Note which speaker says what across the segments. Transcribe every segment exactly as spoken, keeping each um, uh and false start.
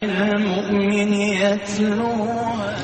Speaker 1: المؤمن يتلوها.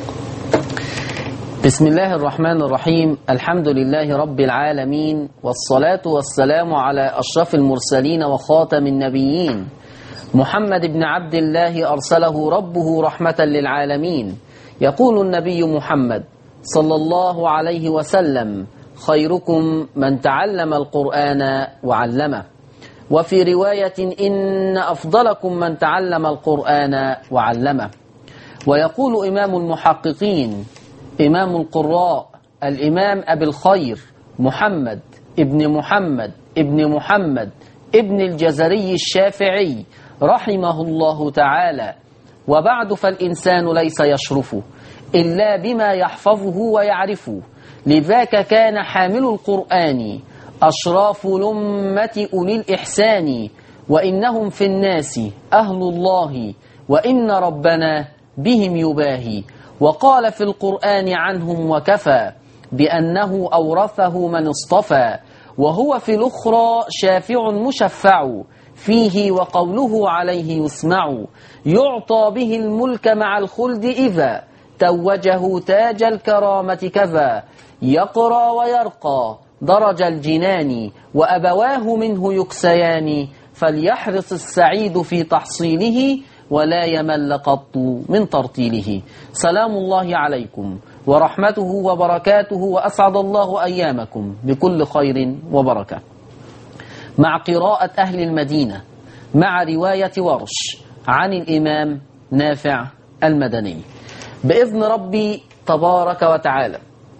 Speaker 2: بسم الله الرحمن الرحيم. الحمد لله رب العالمين، والصلاة والسلام على أشرف المرسلين وخاتم النبيين محمد بن عبد الله أرسله ربه رحمة للعالمين. يقول النبي محمد صلى الله عليه وسلم: خيركم من تعلم القرآن وعلمه. وفي رواية: إن أفضلكم من تعلم القرآن وعلمه. ويقول إمام المحققين إمام القراء الإمام أبي الخير محمد ابن محمد ابن محمد ابن الجزري الشافعي رحمه الله تعالى: وبعد فالإنسان ليس يشرف إلا بما يحفظه ويعرفه، لذاك كان حامل القرآن أشراف الأمة أولي الإحسان، وإنهم في الناس أهل الله وإن ربنا بهم يباهي. وقال في القرآن عنهم: وكفى بأنه أورثه من اصطفى، وهو في الأخرى شافع مشفع، فيه وقوله عليه يسمع، يعطى به الملك مع الخلد إذا توجه تاج الكرامة كذا، يقرى ويرقى درج الجنان، وأبواه منه يكسيان، فليحرص السعيد في تحصيله ولا يمل قط من ترتيله. سلام الله عليكم ورحمته وبركاته، وأسعد الله أيامكم بكل خير وبركة. مع قراءة أهل المدينة مع رواية ورش عن الإمام نافع المدني بإذن ربي تبارك وتعالى،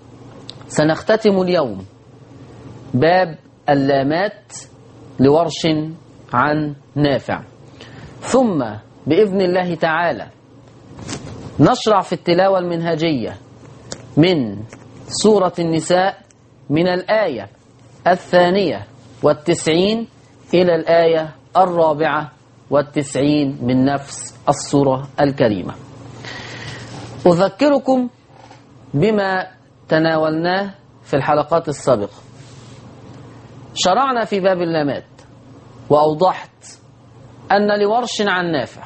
Speaker 2: سنختتم اليوم باب اللامات لورش عن نافع، ثم بإذن الله تعالى نشرع في التلاوة المنهجية من سورة النساء من الآية الثانية والتسعين إلى الآية الرابعة والتسعين من نفس السورة الكريمة. أذكركم بما تناولناه في الحلقات السابقة. شرعنا في باب اللامات وأوضحت أن لورش عن نافع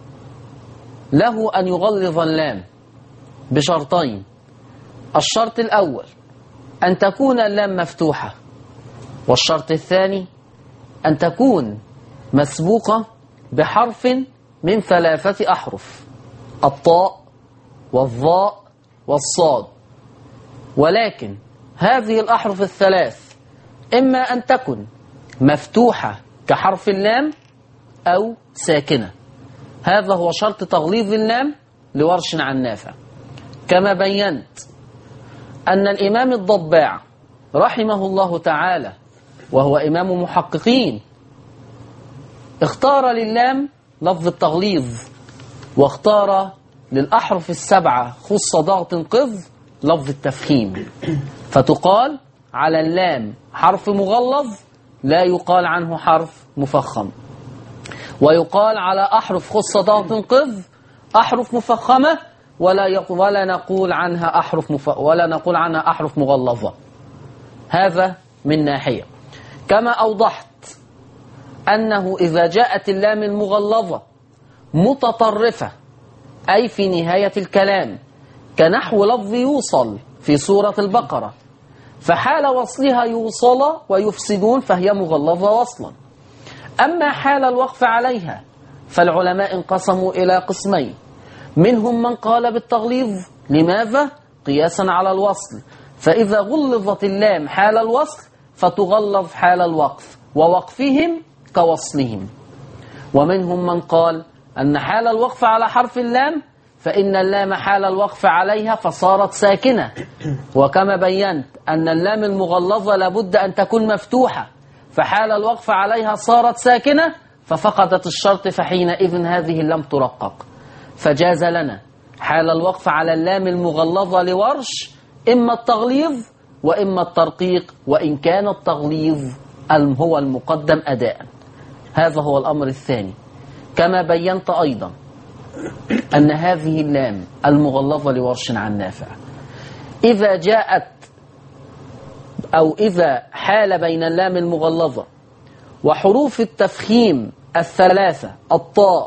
Speaker 2: له أن يغلظ اللام بشرطين: الشرط الأول أن تكون اللام مفتوحة، والشرط الثاني أن تكون مسبوقة بحرف من ثلاثة أحرف: الطاء والظاء والصاد. ولكن هذه الأحرف الثلاث إما أن تكن مفتوحة كحرف اللام أو ساكنة. هذا هو شرط تغليظ اللام لورش عن نافع. كما بينت أن الإمام الضباع رحمه الله تعالى، وهو إمام محققين، اختار للام لفظ التغليظ، واختار للأحرف السبعة خص ضغط قذ لفظ التفخيم، فتقال على اللام حرف مغلظ لا يقال عنه حرف مفخم، ويقال على أحرف خص ضغط قذ أحرف مفخمة ولا ولا نقول عنها أحرف مف... ولا نقول عنها أحرف مغلظة. هذا من ناحية. كما أوضحت أنه إذا جاءت اللام المغلظة متطرفة، أي في نهاية الكلام، كنحو لفظ يوصل في سورة البقرة، فحال وصلها يوصل ويفسدون فهي مغلظة وصلا. أما حال الوقف عليها فالعلماء انقسموا إلى قسمين: منهم من قال بالتغليظ. لماذا؟ قياسا على الوصل، فإذا غلظت اللام حال الوصل فتغلظ حال الوقف، ووقفهم كوصلهم. ومنهم من قال أن حال الوقف على حرف اللام فإن اللام حال الوقف عليها فصارت ساكنة، وكما بينت أن اللام المغلظة لابد أن تكون مفتوحة، فحال الوقف عليها صارت ساكنة ففقدت الشرط، فحينئذ هذه اللام ترقق. فجاز لنا حال الوقف على اللام المغلظة لورش إما التغليظ وإما الترقيق، وإن كان التغليظ هو المقدم أداء. هذا هو الأمر الثاني. كما بينت أيضا أن هذه اللام المغلظة لورش عن نافع إذا جاءت أو إذا حال بين اللام المغلظة وحروف التفخيم الثلاثة الطاء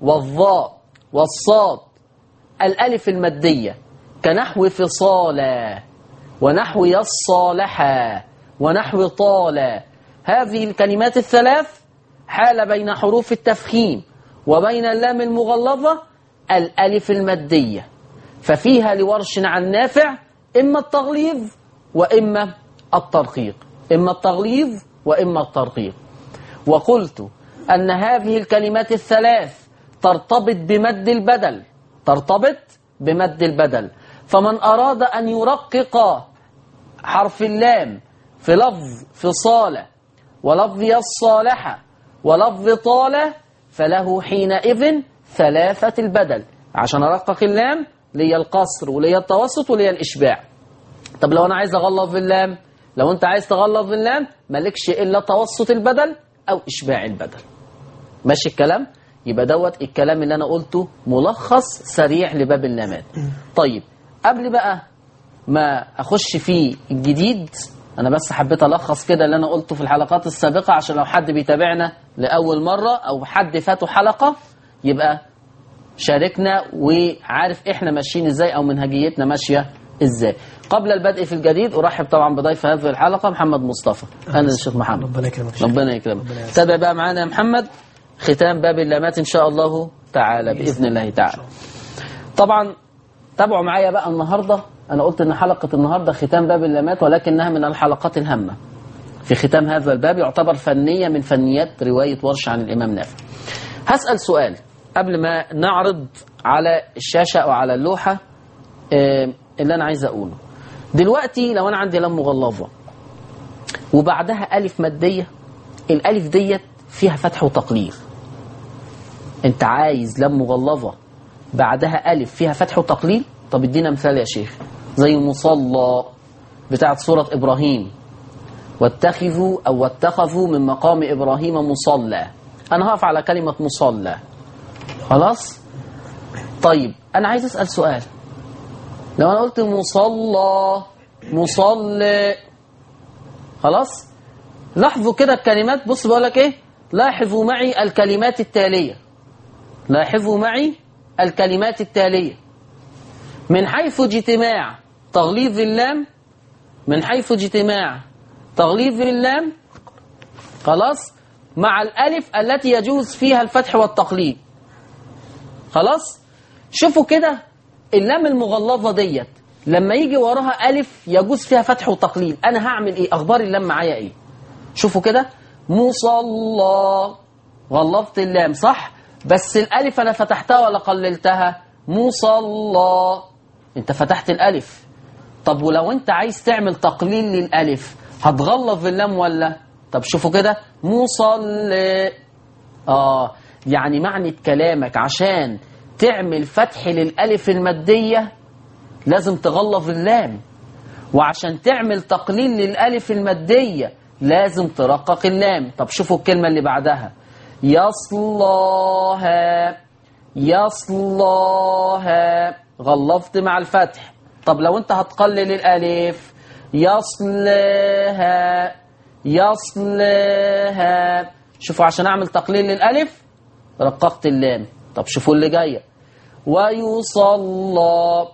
Speaker 2: والظاء والصاد الألف المادية كنحو فصالا ونحو يصالحا ونحو طالا. هذه الكلمات الثلاث حال بين حروف التفخيم وبين اللام المغلظة الألف المادية، ففيها لورش عن نافع إما التغليظ وإما الترقيق، إما التغليظ وإما الترقيق. وقلت أن هذه الكلمات الثلاث ترتبط بمد البدل، ترتبط بمد البدل. فمن أراد أن يرقق حرف اللام في لفظ فصالة ولفظ يصالحة ولفظ طالة فله حينئذ ثلاثة البدل، عشان أرقق اللام ليا القصر وليا التوسط وليا الإشباع. طب لو أنا عايز أغلظ اللام، لو أنت عايز تغلظ اللام مالكش إلا توسط البدل أو إشباع البدل. ماشي الكلام؟ يبقى دوت الكلام اللي أنا قلته ملخص سريع لباب اللامات. طيب قبل بقى ما أخش في الجديد، أنا بس حبيت ألخص كده اللي أنا قلته في الحلقات السابقة عشان لو حد بيتابعنا لأول مرة أو حد فاته حلقة يبقى شاركنا وعارف إحنا ماشيين إزاي أو منهجيتنا ماشية إزاي. قبل البدء في الجديد أرحب طبعا بضيف هذه الحلقة محمد مصطفى. أنا الشيخ محمد.
Speaker 3: ربنا يكرمك.
Speaker 2: ربنا يكرمك. تابع بقى معانا يا محمد ختام باب اللامات إن شاء الله تعالى بإذن الله تعالى. طبعا تابعوا معايا بقى النهاردة. أنا قلت إن حلقة النهاردة ختام باب اللامات ولكنها من الحلقات الهامة في ختام هذا الباب، يعتبر فنية من فنيات رواية ورش عن الإمام نافع. هسأل سؤال قبل ما نعرض على الشاشة أو على اللوحة اللي أنا عايز أقوله دلوقتي. لو أنا عندي لام مغلظة وبعدها ألف مادية، الألف ديت فيها فتح وتقليل. أنت عايز لام مغلظة بعدها ألف فيها فتح وتقليل؟ طب ادينا مثال يا شيخ. زي مصلى بتاعت سورة إبراهيم، واتخذوا أو واتخذوا من مقام إبراهيم مصلى. أنا هقف على كلمة مصلى خلاص. طيب أنا عايز أسأل سؤال. لو أنا قلت مصلى مصلى خلاص، لاحظوا كده الكلمات. بص بقول لك إيه، لاحظوا معي الكلمات التالية، لاحظوا معي الكلمات التالية من حيث اجتماع تغليظ اللام، من حيث اجتماع تغليظ اللام خلاص مع الألف التي يجوز فيها الفتح والتقليد. خلاص شوفوا كده اللام المغلظة ديت لما يجي وراها ألف يجوز فيها فتح وتقليد، أنا هعمل إيه؟ أخبار اللام معايا إيه؟ شوفوا كده مصلى غلظت اللام صح، بس الألف أنا فتحتها ولا قللتها؟ مصلى أنت فتحت الألف. طب ولو أنت عايز تعمل تقليل للألف هتغلظ اللام ولا؟ طب شوفوا كده مصلى. آه يعني معنى كلامك عشان تعمل فتح للألف المادية لازم تغلظ اللام، وعشان تعمل تقليل للألف المادية لازم ترقق اللام. طب شوفوا الكلمة اللي بعدها يصلاها، يصلاها غلظت مع الفتح. طب لو انت هتقلل الألف يصلاها، يصلاها شوفوا عشان اعمل تقليل للألف رققت اللام. طب شوفوا اللي جايه ويصلى،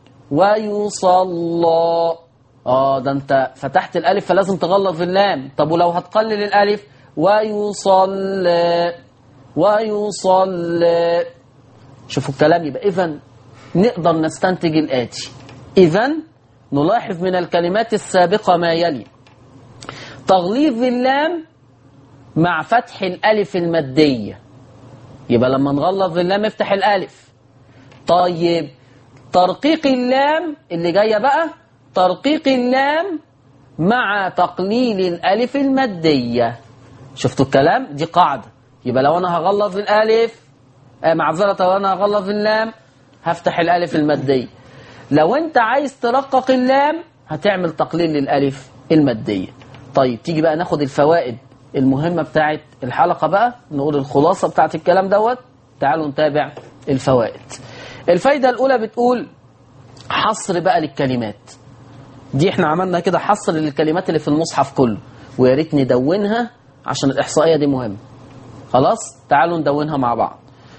Speaker 2: ويصلى اه ده انت فتحت الألف فلازم تغلظ اللام. طب ولو هتقلل الألف ويصلى، ويصلى شوفوا الكلام. يبقى إذن نقدر نستنتج الآتي. إذن نلاحظ من الكلمات السابقة ما يلي: تغليظ اللام مع فتح الألف المادية، يبقى لما نغلظ اللام افتح الألف. طيب ترقيق اللام اللي جاية بقى، ترقيق اللام مع تقليل الألف المادية. شفتوا الكلام؟ دي قاعدة. يبقى لو أنا هغلظ الألف آه معذرة لو أنا هغلظ اللام هفتح الألف المادية. لو أنت عايز ترقق اللام هتعمل تقليل للألف المادية. طيب تيجي بقى ناخد الفوائد المهمة بتاعت الحلقة بقى، نقول الخلاصة بتاعت الكلام دوت. تعالوا نتابع الفوائد. الفايدة الأولى بتقول حصر بقى للكلمات دي. احنا عملنا كده حصر للكلمات اللي في المصحف كله، ويا ريت ندونها عشان الإحصائية دي مهمة. خلاص تعالوا ندونها مع بعض.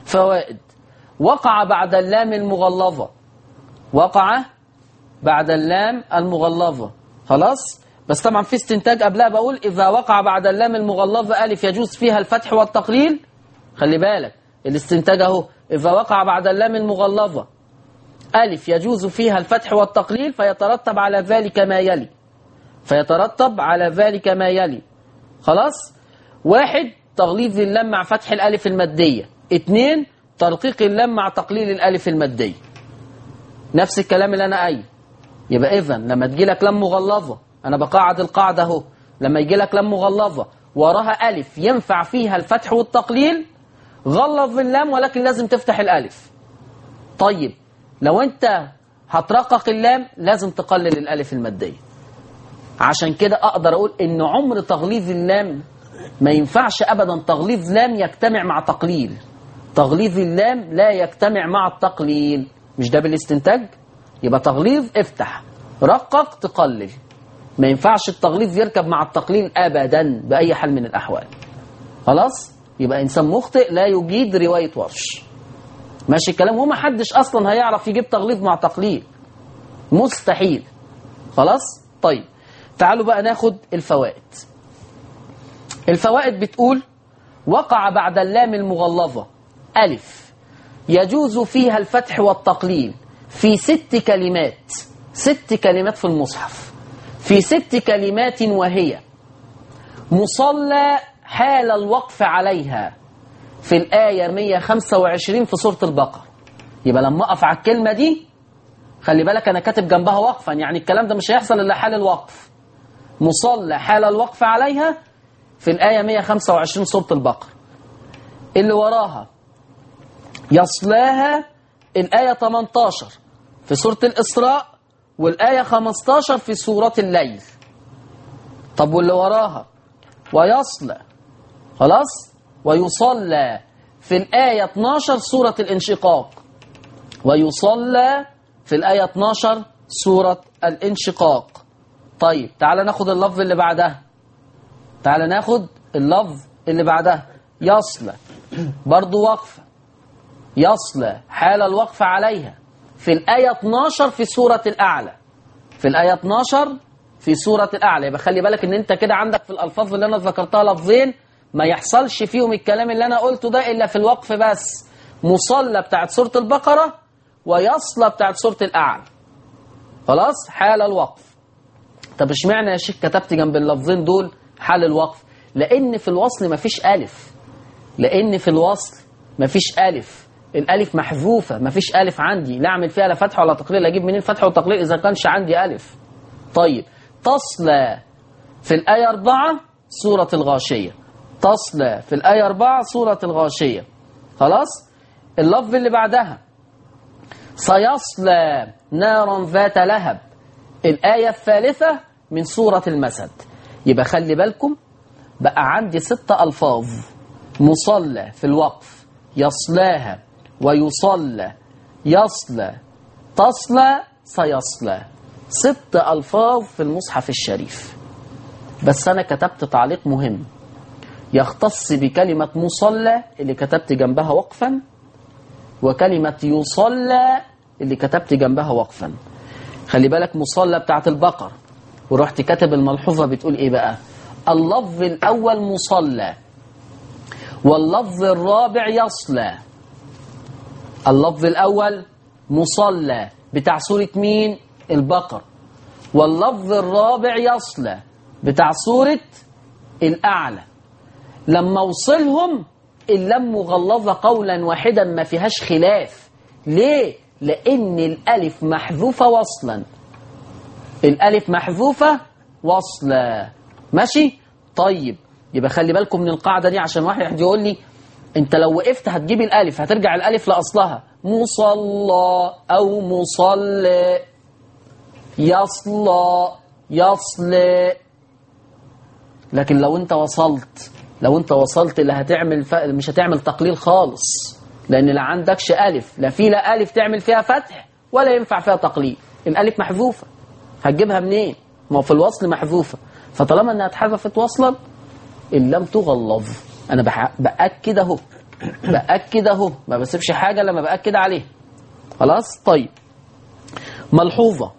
Speaker 2: فوائد. وقع بعد اللام المغلظة، وقع بعد اللام المغلظة. خلاص؟ بس طبعا في استنتاج قبلها، بقول إذا وقع بعد اللام المغلظة ألف يجوز فيها الفتح والتقليل. خلي بالك الاستنتاج اهو، إذا وقع بعد اللام المغلظة ألف يجوز فيها الفتح والتقليل، فيترتب على ذلك ما يلي، فيترتب على ذلك ما يلي. خلاص؟ واحد، تغليظ اللام مع فتح الألف المادية. اثنين، ترقيق اللام مع تقليل الألف المادية. نفس الكلام اللي أنا قايله. يبقى إذن لما تجي لك لام مغلظة، أنا بقاعد القاعدة اهو، لما يجي لك لام مغلظة وراها ألف ينفع فيها الفتح والتقليل، غلظ اللام ولكن لازم تفتح الألف. طيب لو أنت هترقق اللام لازم تقلل الألف المادية. عشان كده أقدر أقول إن عمر تغليظ اللام ما ينفعش أبدا تغليظ لام يجتمع مع تقليل. تغليظ اللام لا يجتمع مع التقليل. مش ده بالاستنتاج؟ يبقى تغليظ افتح، رقق تقلل. ما ينفعش التغليظ يركب مع التقليل أبدا بأي حال من الأحوال. خلاص؟ يبقى إنسان مخطئ لا يجيد رواية ورش. ماشي الكلام؟ وما حدش أصلا هيعرف يجيب تغليظ مع تقليل، مستحيل. خلاص؟ طيب تعالوا بقى ناخد الفوائد. الفوائد بتقول وقع بعد اللام المغلظة ألف يجوز فيها الفتح والتقليل في ست كلمات. ست كلمات في المصحف، في ست كلمات، وهي مصلى حال الوقف عليها في الآية مئة وخمسة وعشرين في سورة البقرة. يبقى لما أقف على الكلمة دي خلي بالك أنا كاتب جنبها وقفا، يعني الكلام ده مش هيحصل إلا حال الوقف. مصلى حال الوقف عليها في الآية مئة وخمسة وعشرين سورة البقرة. اللي وراها يصلاها الآية ثمانية عشر في سورة الإسراء، والآية خمسة عشر في سورة الليل. طب واللي وراها ويصلى، خلاص، ويصلى في الآية اثنتا عشرة سورة الانشقاق، ويصلى في الآية اثنتا عشرة سورة الانشقاق. طيب تعال ناخد اللفظ اللي بعدها، تعال ناخد اللفظ اللي بعدها يصلى، برضو وقفة، يصلى حال الوقف عليها في الآية اثنتا عشرة في سورة الأعلى، في الآية اثنتا عشرة في سورة الأعلى. يبقى خلي بالك ان انت كده عندك في الألفاظ اللي انا ذكرتها لفظين ما يحصلش فيهم الكلام اللي انا قلته ده الا في الوقف بس. مصلى بتاعت سورة البقرة، ويصلى بتاعت سورة الأعلى. خلاص؟ حال الوقف. طب اشمعنى يا شيخ كتبت جنب اللفظين دول حال الوقف؟ لأن في الوصل مفيش ألف، لأن في الوصل مفيش ألف، الألف محذوفة، مفيش ألف عندي، لا أعمل فيها لا فتح ولا تقليل. أجيب منين فتح وتقليل إذا كانش عندي ألف؟ طيب تصلى في الآية أربعة سورة الغاشية، تصلى في الآية أربعة سورة الغاشية. خلاص؟ اللفظ اللي بعدها سيصلى نارا ذات لهب، الآية الثالثة من سورة المسد. يبقى خلي بالكم بقى عندي ست ألفاظ مصلى في الوقف، يصلاها، ويصلى، يصلى، تصلى، سيصلى. ست ألفاظ في المصحف الشريف. بس أنا كتبت تعليق مهم يختص بكلمة مصلى اللي كتبت جنبها وقفا، وكلمة يصلى اللي كتبت جنبها وقفا. خلي بالك مصلى بتاعت البقر، ورحت كاتب الملحوظة بتقول إيه بقى؟ اللفظ الأول مصلى، واللفظ الرابع يصلى. اللفظ الأول مصلى بتاع سورة مين؟ البقر. واللفظ الرابع يصلى بتاع سورة الأعلى. لما وصلهم اللام مغلظة قولا واحدا ما فيهاش خلاف. ليه؟ لأن الألف محذوفة وصلا، الألف محذوفة وصلا. ماشي؟ طيب يبقى خلي بالكم من القاعدة دي، عشان واحد يقول لي انت لو وقفت هتجيب الألف، هترجع الألف لأصلها، مصلى أو مصلى، يصلى، يصلى. لكن لو انت وصلت، لو انت وصلت اللي هتعمل ف... مش هتعمل تقليل خالص، لأن لا عندكش ألف، لا في لا ألف تعمل فيها فتح ولا ينفع فيها تقليل. الألف محذوفة، هتجيبها منين؟ ما هو في الوصل محذوفة، فطالما انها اتحذفت وصلا اللام تغلظ. انا بأكد اهو بأكد اهو، ما بسيبش حاجة لما بأكد عليها. خلاص. طيب ملحوظة،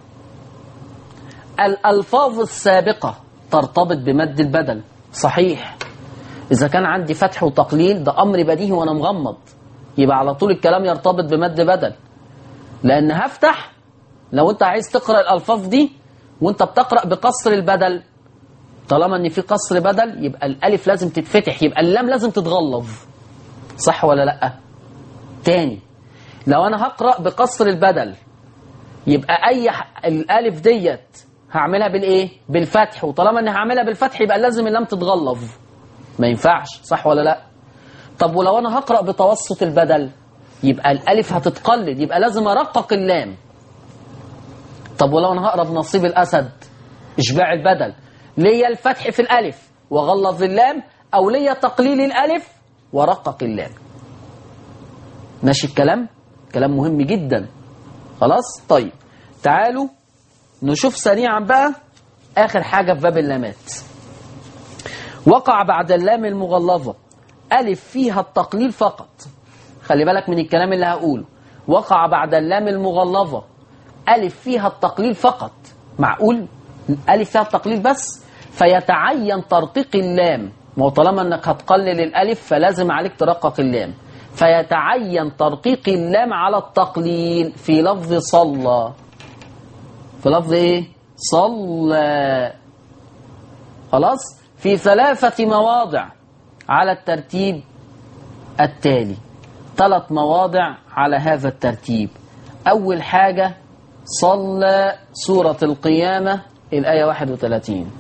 Speaker 2: الألفاظ السابقة ترتبط بمد البدل. صحيح، إذا كان عندي فتح وتقليل ده أمر بديهي وأنا مغمض، يبقى على طول الكلام يرتبط بمد بدل، لأن هفتح. لو أنت عايز تقرأ الألفاظ دي وأنت بتقرأ بقصر البدل، طالما أن في قصر بدل يبقى الألف لازم تتفتح، يبقى اللام لازم تتغلظ. صح ولا لأ؟ تاني، لو أنا هقرأ بقصر البدل يبقى أي ح... الألف ديت هعملها بالإيه؟ بالفتح، وطالما أني هعملها بالفتح يبقى لازم اللام تتغلظ. ما ينفعش. صح ولا لأ؟ طب ولو أنا هقرأ بتوسط البدل يبقى الألف هتتقلد، يبقى لازم أرقق اللام. طب ولو أنا هقرأ بنصيب الأسد، إشباع البدل، ليا الفتح في الألف وغلظ اللام، أو ليا تقليل الألف ورقق اللام. ماشي الكلام؟ كلام مهم جدا. خلاص. طيب تعالوا نشوف سريعا بقى آخر حاجة في باب اللامات. وقع بعد اللام المغلظة ألف فيها التقليل فقط. خلي بالك من الكلام اللي هقوله. وقع بعد اللام المغلظة ألف فيها التقليل فقط. معقول ألف فيها التقليل بس؟ فيتعين ترقيق اللام. ما هو طالما أنك هتقلل الألف فلازم عليك ترقق اللام. فيتعين ترقيق اللام على التقليل في لفظ صلى. في لفظ إيه؟ صلى. خلاص. في ثلاثة مواضع على الترتيب التالي. ثلاث مواضع على هذا الترتيب. أول حاجة صلى سورة القيامة الآية واحد وثلاثين،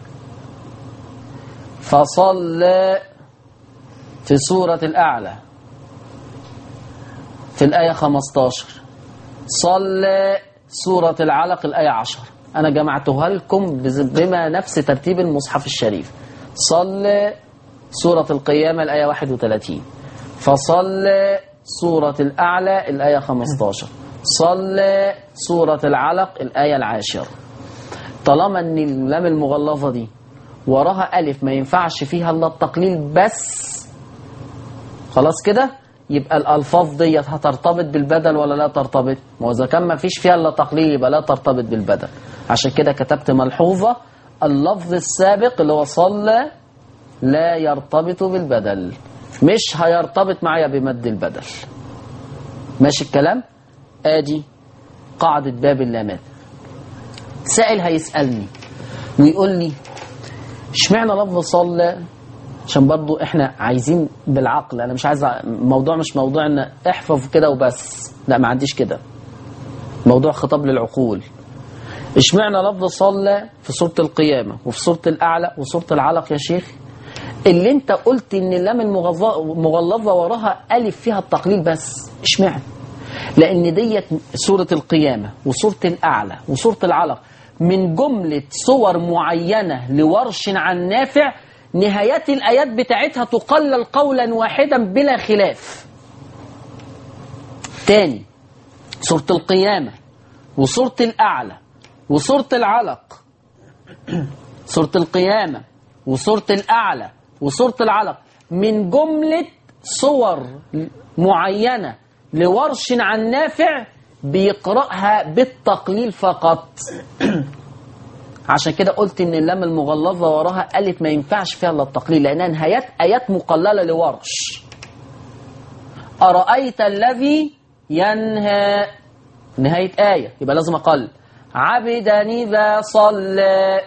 Speaker 2: فصلى في سورة الأعلى في الآية خمسة عشر، صلى سورة العلق الآية عشر. أنا جمعتها لكم بما نفس ترتيب المصحف الشريف. صلى سورة القيامة الآية واحد وثلاثين، فصلى سورة الأعلى الآية خمسة عشر، صلى سورة العلق الآية العاشرة. طالما أن اللام المغلظة دي وراها ألف ما ينفعش فيها إلا التقليل بس، خلاص كده، يبقى الألفاظ ديت هترتبط بالبدل ولا لا ترتبط؟ وإذا كان ما فيش فيها إلا تقليل يبقى لا ترتبط بالبدل. عشان كده كتبت ملحوظة: اللفظ السابق اللي هو صلى لا يرتبط بالبدل، مش هيرتبط معايا بمد البدل. ماشي الكلام؟ آدي قاعدة باب اللامات. سائل هيسألني ويقول لي اشمعنى لفظ صلى؟ عشان برضو احنا عايزين بالعقل. انا مش عايز موضوع مش موضوع ان احفظ كده وبس، لا ما عنديش كده، موضوع خطاب للعقول. اشمعنى لفظ صلى في سورة القيامة وفي سورة الأعلى وسورة العلق يا شيخ؟ اللي انت قلت ان اللام المغلظة وراها ألف فيها التقليل بس، اشمعنى؟ لأن ديت سورة القيامة وسورة الأعلى وسورة العلق من جملة صور معينة لورش عن نافع، نهايات الآيات بتاعتها تقلل قولا واحدا بلا خلاف. تاني، سورة القيامة وسورة الأعلى وسورة العلق سورة القيامة وسورة الأعلى وسورة العلق من جملة صور معينة لورش عن نافع بيقرأها بالتقليل فقط. عشان كده قلت ان اللام المغلظة وراها ألف ما ينفعش فيها الا التقليل، لأنها نهايات آيات مقللة لورش. أرأيت الذي ينهى، نهاية آية يبقى لازم أقل. عبدا إذا صلى.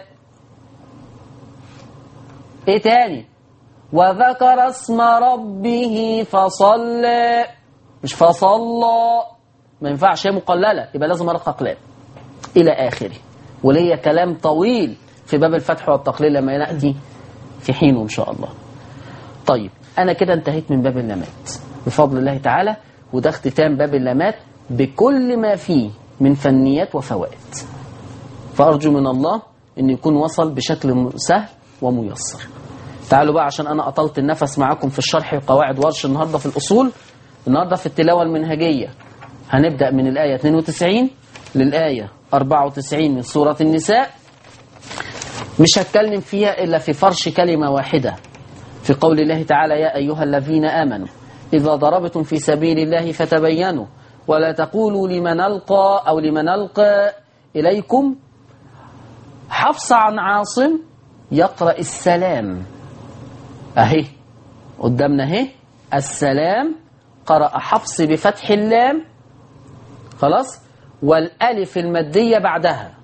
Speaker 2: إيه تاني؟ وذكر اسم ربه فصلى، مش فصلى، ما ينفعش، هي مقللة يبقى لازم أرقق لام إلى آخره. وليا كلام طويل في باب الفتح والتقليل لما نأتي في حينه إن شاء الله. طيب أنا كده انتهيت من باب اللامات بفضل الله تعالى، وده اختتام باب اللامات بكل ما فيه من فنيات وفوائد. فأرجو من الله أن يكون وصل بشكل سهل وميسر. تعالوا بقى عشان أنا أطلت النفس معاكم في الشرح قواعد ورش النهاردة في الأصول. النهاردة في التلاوة المنهجية هنبدأ من الآية اثنين وتسعين للآية أربعة وتسعين من سورة النساء. مش هتكلم فيها إلا في فرش كلمة واحدة في قول الله تعالى: يا أيها الذين آمنوا إذا ضربتم في سبيل الله فتبينوا ولا تقولوا لمن ألقى أو لمن ألقى إليكم. حفص عن عاصم يقرأ السلام، أهي قدامنا أهي السلام، قرأ حفص بفتح اللام خلاص والألف المادية بعدها.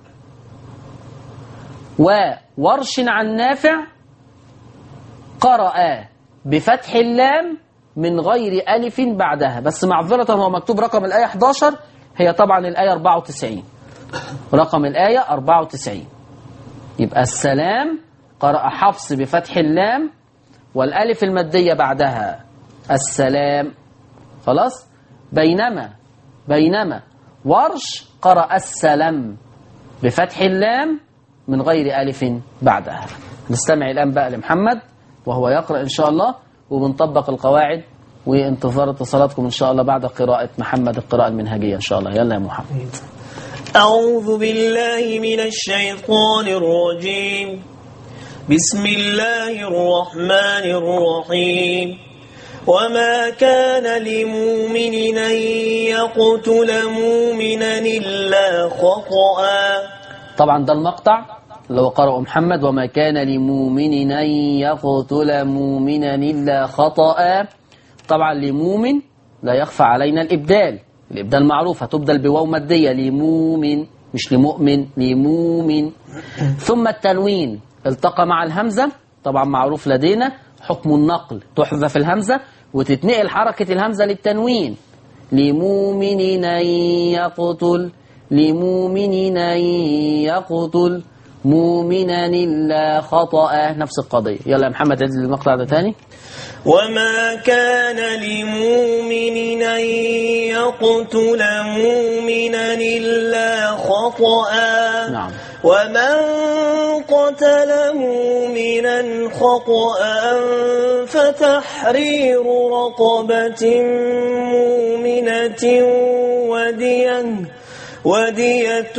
Speaker 2: وورش عن نافع قرأ بفتح اللام من غير ألف بعدها، بس معذرة هو مكتوب رقم الآية إحدى عشر، هي طبعا الآية أربعة وتسعين، رقم الآية أربعة وتسعين. يبقى السلام قرأ حفص بفتح اللام والألف المادية بعدها السلام خلاص. بينما بينما ورش قرأ السلام بفتح اللام من غير ألف بعدها. نستمع الآن بقى لمحمد وهو يقرأ إن شاء الله، وبنطبق القواعد، وانتظار اتصالاتكم إن شاء الله بعد قراءة محمد القراءة المنهجية إن شاء الله. يلا يا محمد.
Speaker 3: أعوذ بالله من الشيطان الرجيم. بسم الله الرحمن الرحيم. وما كان لمؤمن أن يقتل مؤمنا إلا خطأ.
Speaker 2: طبعا ده المقطع اللي هو قرأه محمد، وما كان لمؤمن أن يقتل مؤمنا إلا خطأ. طبعا لمؤمن لا يخفى علينا الإبدال، الإبدال معروف هتبدل بواو مادية، لمؤمن مش لمؤمن، لمؤمن. ثم التنوين التقى مع الهمزة، طبعا معروف لدينا حكم النقل، تحذف الهمزة وتتنقل حركة الهمزة للتنوين. لمؤمن أن يقتل، لمؤمن أن يقتل مؤمنا إلا خطأ، نفس القضية. يلا يا محمد عد المقطع ده تاني.
Speaker 3: وما كان لمؤمن أن يقتل مؤمنا إلا خطأ.
Speaker 2: نعم.
Speaker 3: ومن قتل مؤمنا خطأ فتحرير رقبة مؤمنة ودية ودية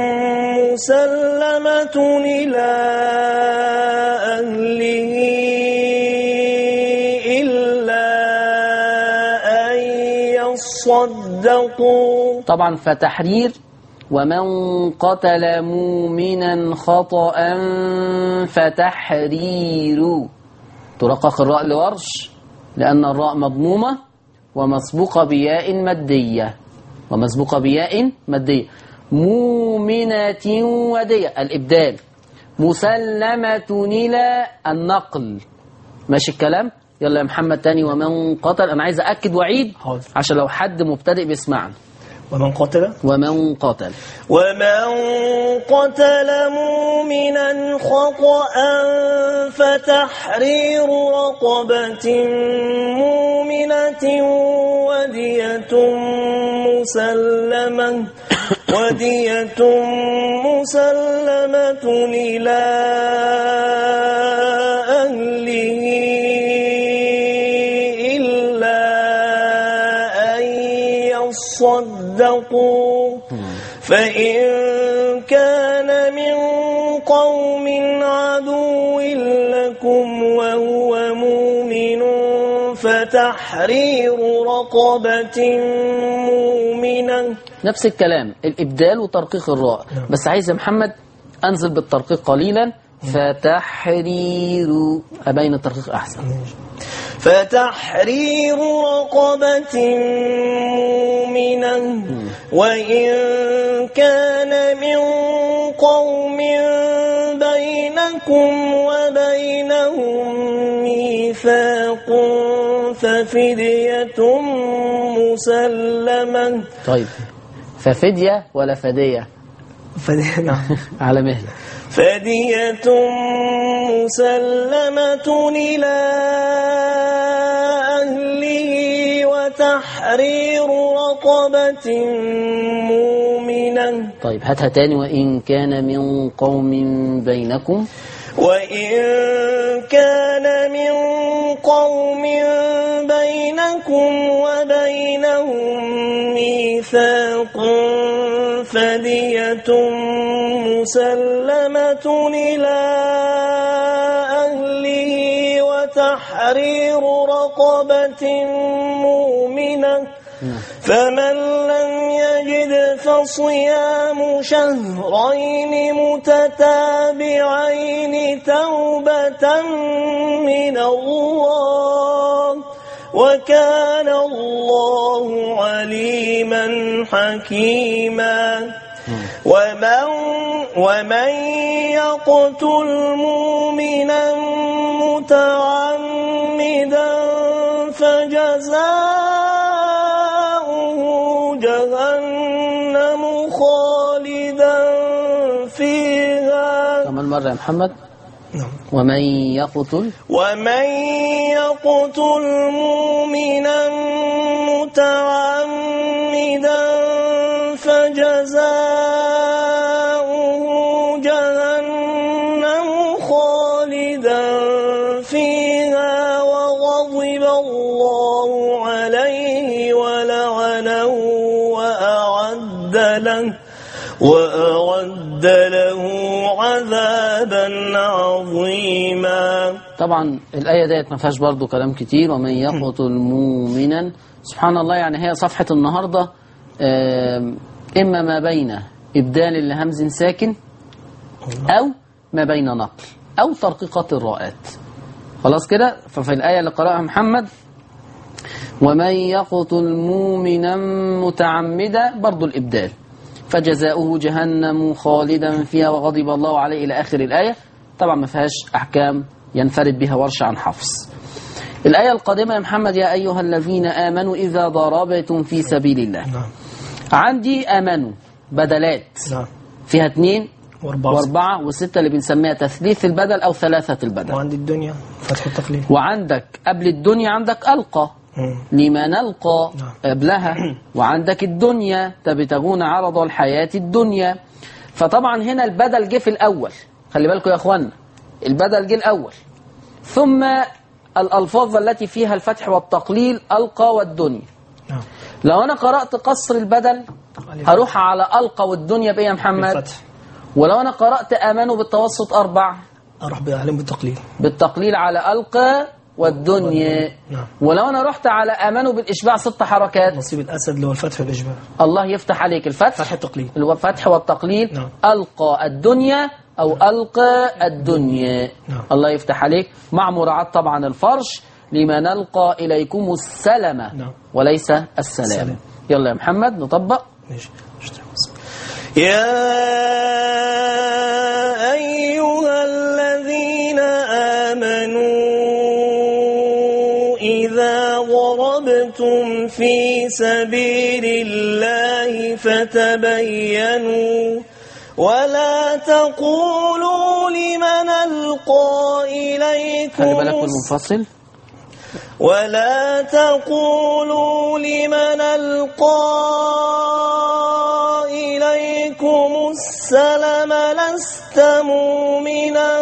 Speaker 3: مسلمة إلى أهله إلا أن يصدقوا.
Speaker 2: طبعا فتحرير. ومن قتل مؤمنا خطأ فتحرير، ترقق الراء لورش لأن الراء مضمومة ومسبوقة بياء مادية، ومسبوقة بياء مادية. مؤمنة ودية الإبدال، مسلمة إلى النقل. ماشي الكلام؟ يلا يا محمد تاني. ومن قتل، أنا عايز أأكد وعيد عشان لو حد مبتدئ بيسمعنا.
Speaker 3: ومن قتل
Speaker 2: ومن قتل
Speaker 3: ومن قتل مؤمنا خطأ فتحرير رقبة مؤمنة ودية مسلمة ودية مسلمة إلى أهله إلا أن يصدقوا. فإن كان من قوم عدو لكم وهو مؤمن فتحرير رقبة مؤمنة.
Speaker 2: نفس الكلام، الإبدال وترقيق الراء، بس عايز يا محمد أنزل بالترقيق قليلا. فتحرير، أبين الترقيق أحسن.
Speaker 3: فتحرير رقبة مؤمنة وإن كان من قوم بينكم وبينهم ميثاق ففدية مسلمة.
Speaker 2: طيب ففدية ولا فدية؟
Speaker 3: فدية نعم.
Speaker 2: على مهلة.
Speaker 3: فدية مسلمة إلى أهله وتحرير رقبة مؤمنة.
Speaker 2: طيب هاتها تاني. وإن كان من قوم بينكم
Speaker 3: وإن كان من قوم بينكم وبينهم ميثاق فدية مسلمة إلى أهله وتحرير رقبة مؤمنة فمن لم يجد فصيام شهرين متتابعين توبة من الله وكان الله عليما حكيما ومن, ومن يقتل مؤمنا متعمدا فجزاؤه جهنم خالدا فيها.
Speaker 2: كمان مرة يا محمد. ومن يقتل
Speaker 3: ومن يقتل مؤمنا متعمدا فجزاؤه جهنم خالدا فيها وغضب الله عليه ولعنه وأعد له وأعد له عذابا عظيما.
Speaker 2: طبعا الآية ديت ما فيهاش برضو كلام كتير. ومن يقتل مؤمنا، سبحان الله، يعني هي صفحة النهاردة إما ما بين إبدال لهمز ساكن أو ما بين نقل أو ترقيقات الراءات. خلاص كده. ففي الآية اللي قرأها محمد ومن يقتل مؤمنا متعمدا برضو الإبدال فجزاؤه جهنم خالدا فيها وغضب الله عليه إلى آخر الآية. طبعا ما فيهاش أحكام ينفرد بها ورش عن حفص. الآية القادمة يا محمد يا أيها الذين آمنوا إذا ضربتم في سبيل الله.
Speaker 4: نعم.
Speaker 2: عندي آمنوا بدلات
Speaker 4: نعم.
Speaker 2: فيها اثنين
Speaker 4: واربعة,
Speaker 2: واربعة وستة اللي بنسميها تثليث البدل أو ثلاثة البدل.
Speaker 4: وعندي الدنيا فتح التقليل.
Speaker 2: وعندك قبل الدنيا عندك ألقى لما نلقى قبلها. وعندك الدنيا تبتغون عرض الحياة الدنيا. فطبعا هنا البدل جه في الأول، خلي بالكم يا أخوانا، البدل جه الأول ثم الألفاظ التي فيها الفتح والتقليل ألقى والدنيا.
Speaker 4: نعم.
Speaker 2: لو أنا قرأت قصر البدل هروح على ألقى والدنيا بإيه يا محمد؟
Speaker 4: بالفتح.
Speaker 2: ولو أنا قرأت آمنوا بالتوسط أربع
Speaker 4: أروح بأعلم بالتقليل
Speaker 2: بالتقليل على ألقى والدنيا.
Speaker 4: نعم.
Speaker 2: ولو أنا رحت على آمنوا بالإشباع ست حركات
Speaker 4: نصيب الأسد اللي هو الفتح والإشباع.
Speaker 2: الله يفتح عليك الفتح
Speaker 4: فتح التقليل
Speaker 2: اللي هو الفتح والتقليل.
Speaker 4: نعم.
Speaker 2: ألقى الدنيا أو ألقى الدنيا.
Speaker 4: نعم.
Speaker 2: الله يفتح عليك مع مراعاة طبعا الفرش لما نلقى إليكم السلامة.
Speaker 4: نعم.
Speaker 2: وليس السلام.
Speaker 4: السلام.
Speaker 2: يلا يا محمد نطبق.
Speaker 4: ماشي.
Speaker 3: يا أيها الذين آمنوا إذا ضربتم في سبيل الله فتبينوا ولا تقولوا لمن ألقى إليكم
Speaker 2: خلي بالك بالمنفصل.
Speaker 3: ولا تقولوا لمن ألقى إليكم السلام لست مؤمنا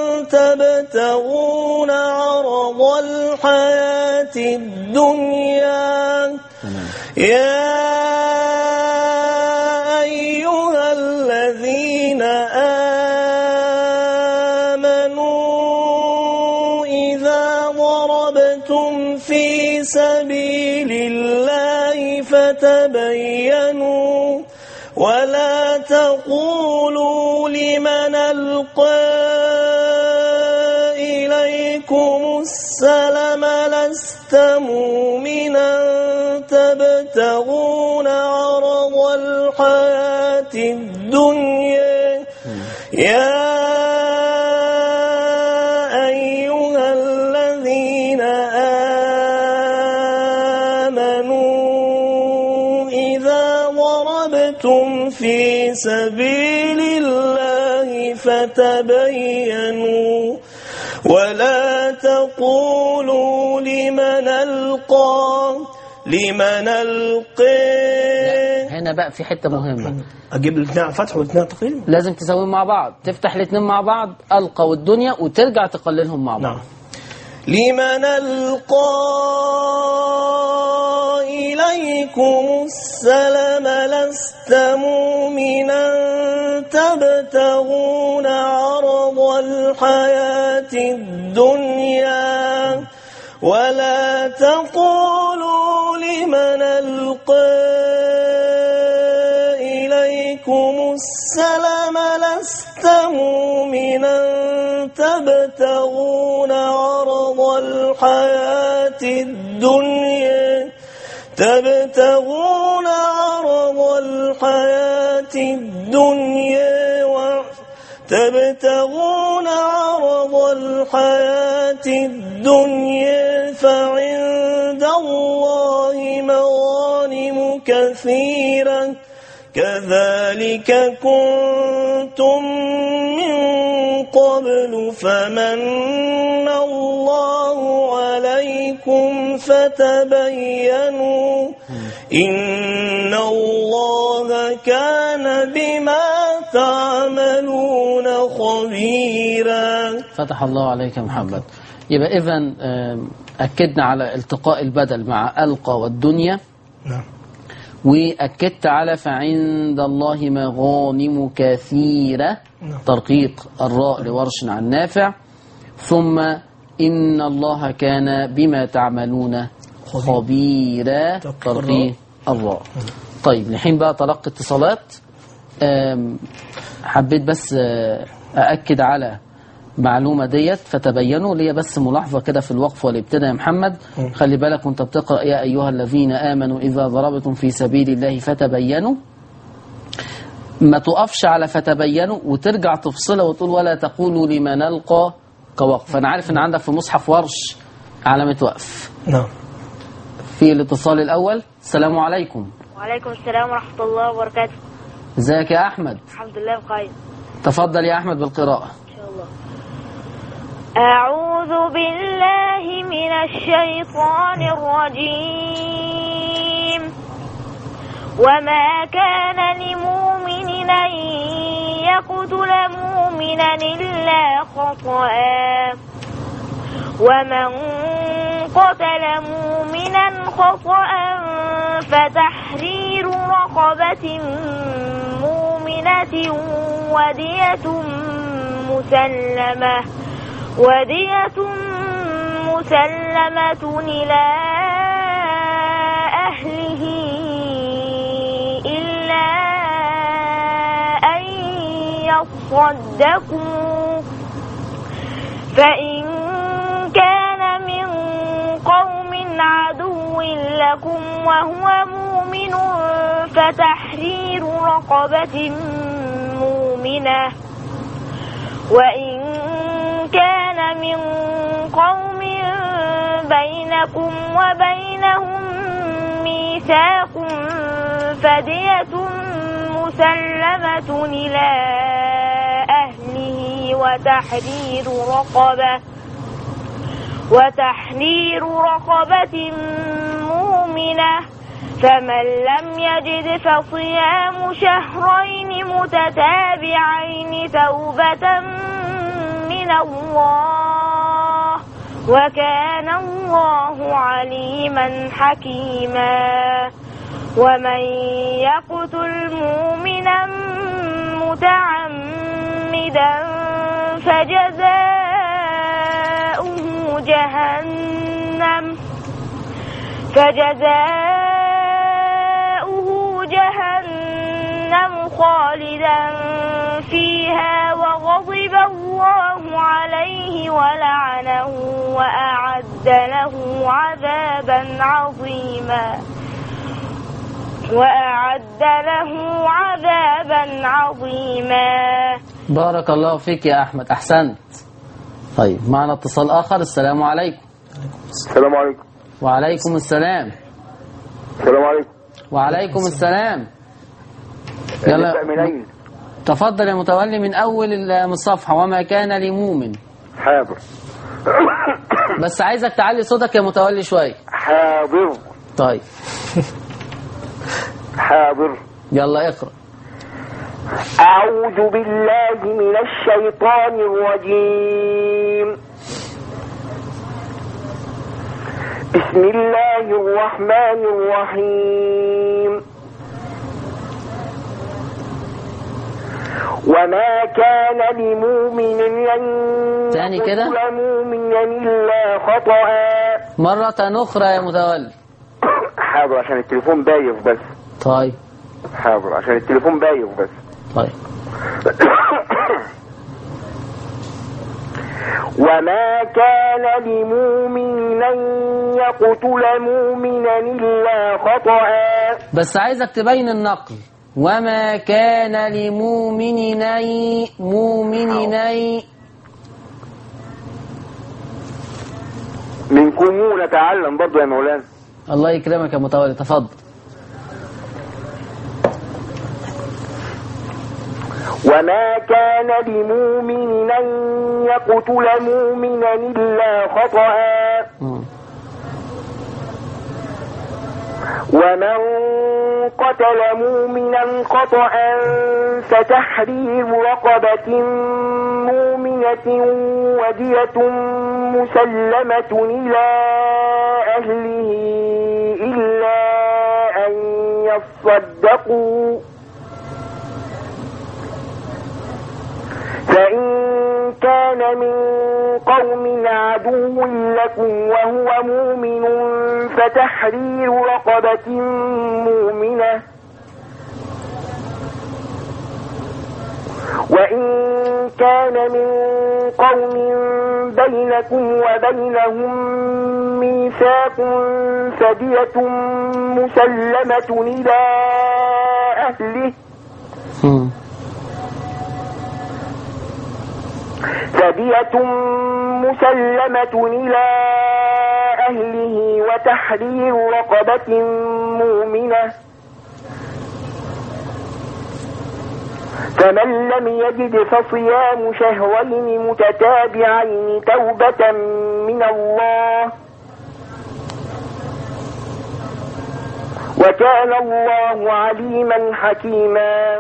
Speaker 3: تبتغون عرض الحياة الدنيا. يا أيها الذين آمنوا إذا ضربتم في سبيل الله فتبينوا ولا تقولوا لمن ألقى إليكم السلام لست مؤمنا تبتغون عرض الحياة الدنيا. يا أيها الذين آمنوا إذا ضربتم في سبيل الله فتبينوا ولا تقولوا لمن ألقى لمن ألقى.
Speaker 2: هنا بقى في حتة مهمة،
Speaker 4: أجيب الاثنين على الفتح والاثنين على التقليل.
Speaker 2: لازم تسويهم مع بعض، تفتح الاثنين مع بعض ألقى والدنيا وترجع تقللهم مع بعض.
Speaker 4: نعم.
Speaker 3: لمن ألقى إليكم السلام لست مؤمنا تبتغون عرض الحياة الدنيا ولا تقولوا لمن ألقى إليكم السلام لست مؤمنا تبتغون عرض الحياة الدنيا تبتغون عرض الحياة الدنيا و تبتغون عرض الحياة الدنيا فعند الله مغانم كثيرة كذلك كنتم من قبل فمن الله عليكم فتبينوا إن الله كان بما تعملون خبيرا.
Speaker 2: فتح الله عليك يا محمد. يبقى إذن أكدنا على التقاء البدل مع ألقى والدنيا.
Speaker 4: نعم.
Speaker 2: وأكدت على فعند الله مغانم كثيرة، ترقيق الراء لورش عن نافع، ثم إن الله كان بما تعملون خبيرا، ترقيق الراء. طيب الحين بقى تلقي اتصالات. حبيت بس أأكد على معلومة ديت فتبينوا لي، بس ملاحظة كده في الوقف والابتداء يا محمد. خلي بالك وانت بتقرأ يا أيها الذين آمنوا إذا ضربتم في سبيل الله فتبينوا، ما تقفش على فتبينوا وترجع تفصلها وتقول ولا تقولوا لمن ألقى كوقف. أنا عارف أن عندك في مصحف ورش علامة وقف.
Speaker 4: نعم.
Speaker 2: في الاتصال الأول. السلام عليكم.
Speaker 5: وعليكم السلام ورحمة الله وبركاته.
Speaker 2: ازيك يا أحمد؟
Speaker 5: الحمد لله بخير.
Speaker 2: تفضل يا أحمد بالقراءة.
Speaker 5: أعوذ بالله من الشيطان الرجيم. وما كان لمؤمن أن يقتل مؤمنا إلا خطأ ومن قتل مؤمنا خطأ فتحرير رقبة مؤمنة ودية مسلمة ودية مسلمة إلى أهله إلا أن يصدقوا فإن كان من قوم عدو لكم وهو مؤمن فتحرير رقبة مؤمنة وإن كان من قوم بينكم وبينهم ميثاق فدية مسلمة إلى أهله وتحرير رقبة وتحرير رقبة مؤمنة فمن لم يجد فصيام شهرين متتابعين توبة من الله وكان الله عليما حكيما. ومن يقتل مؤمنا متعمدا فجزاؤه جهنم فجزاؤه جهنم خالدا فيها وغضب الله عليه ولعنه وأعد له عذابا عظيما وأعد له عذابا عظيما.
Speaker 2: بارك الله فيك يا أحمد، أحسنت. طيب معنا اتصال آخر. السلام عليكم.
Speaker 6: السلام عليكم.
Speaker 2: وعليكم السلام.
Speaker 6: السلام عليكم.
Speaker 2: وعليكم السلام. يلا تفضل يا متولي من أول الصفحة. وما كان لمؤمن.
Speaker 6: حاضر.
Speaker 2: بس عايزك تعلي صوتك يا متولي شوية.
Speaker 6: حاضر.
Speaker 2: طيب
Speaker 6: حاضر.
Speaker 2: يلا اقرأ.
Speaker 6: أعوذ بالله من الشيطان الرجيم. بسم الله الرحمن الرحيم. وما كان لمؤمن أن
Speaker 2: تاني كده
Speaker 6: يقتل مؤمنا إلا خطأ
Speaker 2: مرة أخرى يا متولي.
Speaker 6: حاضر عشان التليفون بايظ بس.
Speaker 2: طيب
Speaker 6: حاضر عشان التليفون بايظ بس.
Speaker 2: طيب.
Speaker 6: وما كان لمؤمن أن يقتل مؤمنا إلا خطأ.
Speaker 2: بس عايزك تبين النقل. وما كان لمؤمن مؤمن
Speaker 6: منكم نتعلم برضو يا مولانا.
Speaker 2: الله يكرمك يا متولي، تفضل.
Speaker 6: وما كان لمؤمن أن يقتل مؤمنا إلا خطأ ومن قتل مؤمنا خطأ فتحرير رقبة مؤمنة ودية مسلمة إلى أهله إلا أن يصدقوا فإن كان من قوم عدو لكم وهو مؤمن فتحرير رقبة مؤمنة وإن كان من قوم بينكم وبينهم ميثاق فدية مسلمة إلى أهله فدية مسلمة إلى أهله وتحرير رقبة مؤمنة فمن لم يجد فصيام شهرين متتابعين توبة من الله وكان الله عليما حكيما.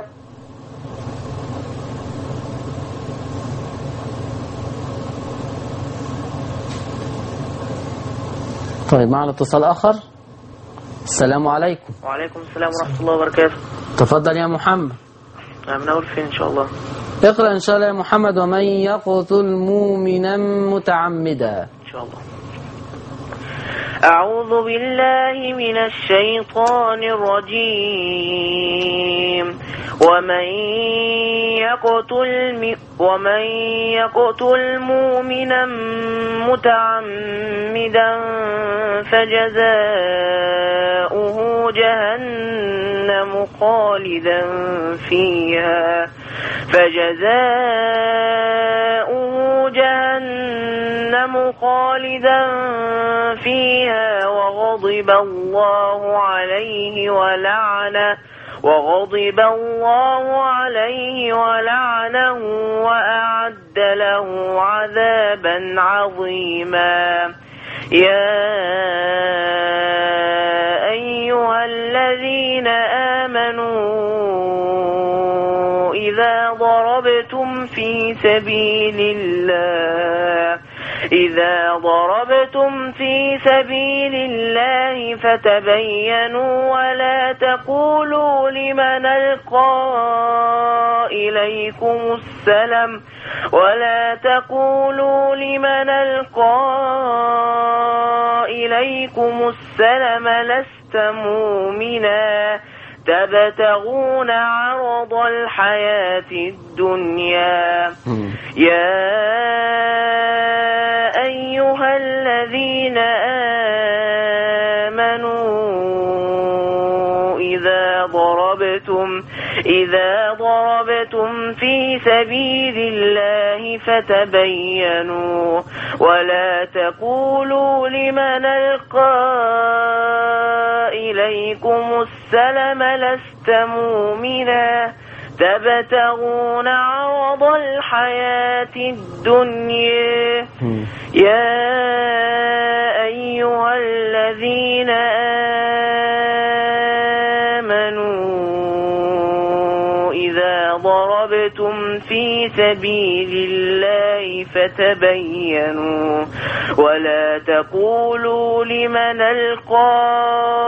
Speaker 2: طيب معنا اتصال آخر. السلام عليكم.
Speaker 3: وعليكم السلام ورحمة الله وبركاته.
Speaker 2: تفضل يا محمد.
Speaker 3: من أول فين إن شاء الله؟
Speaker 2: اقرأ إن شاء الله يا محمد. ومن يقتل مؤمنا متعمدا.
Speaker 3: إن شاء الله. أعوذ بالله من الشيطان الرجيم. ومن يقتل ومن يقتل مؤمنا متعمدا فجزاؤه جهنم خالدا فيها فجزاؤه جهنم خالدا فيها وغضب الله عليه ولعنه وغضب الله عليه ولعنه وأعد له عذابا عظيما. يا أيها الذين آمنوا إذا ضربتم في سبيل الله إذا ضربتم في سبيل الله فتبينوا ولا تقولوا لمن ألقى إليكم السلام ولا تقولوا لمن ألقى إليكم السلام لست مؤمنا تبتغون عرض الحياة الدنيا. يا أيها الذين آمنوا إذا ضربتم إذا ضربتم في سبيل الله فتبينوا ولا تقولوا لمن ألقى إليكم السلام لست مؤمنا تبتغون عرض الحياة الدنيا. يا أيها الذين آمنوا إذا ضربتم في سبيل الله فتبينوا ولا تقولوا لمن ألقى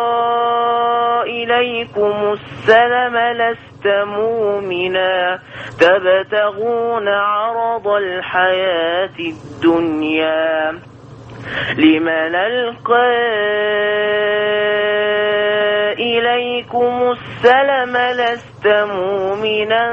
Speaker 3: إليكم السلام لست مؤمنا تبتغون عرض الحياة الدنيا. لمن ألقى إليكم السلم لست مؤمنا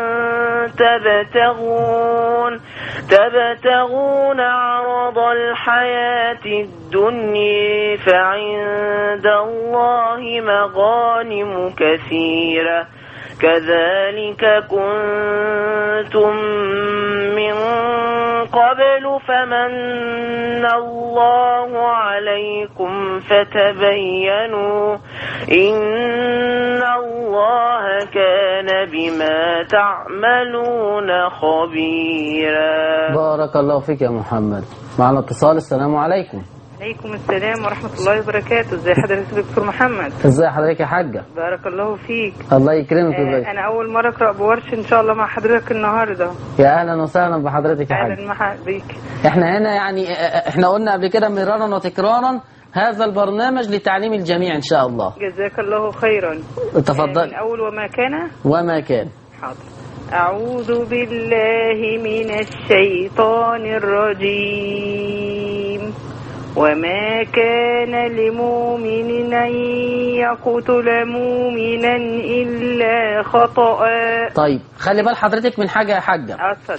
Speaker 3: تبتغون تبتغون عرض الحياة الدنيا فعند الله مغانم كثيرة كذلك كنتم من قبل فمن الله عليكم فتبينوا إن الله كان بما تعملون خبيرا.
Speaker 2: بارك الله فيك يا محمد. معنا اتصال. السلام عليكم.
Speaker 7: عليكم السلام ورحمة الله وبركاته. ازي حضرتك يا دكتور محمد؟
Speaker 2: ازي حضرتك يا حاجة؟
Speaker 7: بارك الله فيك.
Speaker 2: الله يكرمك.
Speaker 7: آه انا اول مرة اقرأ بورش ان شاء الله مع حضرتك النهاردة.
Speaker 2: يا اهلا وسهلا بحضرتك يا حاجة.
Speaker 7: اهلا بك.
Speaker 2: احنا هنا يعني احنا قلنا قبل كده مرارا وتكرارا هذا البرنامج لتعليم الجميع ان شاء الله.
Speaker 7: جزاك الله خيرا.
Speaker 2: تفضل.
Speaker 7: آه من اول وما كان.
Speaker 2: وما كان.
Speaker 7: حاضر. أعوذ بالله من الشيطان الرجيم. وما كان لمؤمن أن يقتل مؤمنا إلا خطأ.
Speaker 2: طيب خلي بال حضرتك من حاجة يا حاجة.
Speaker 7: أصد.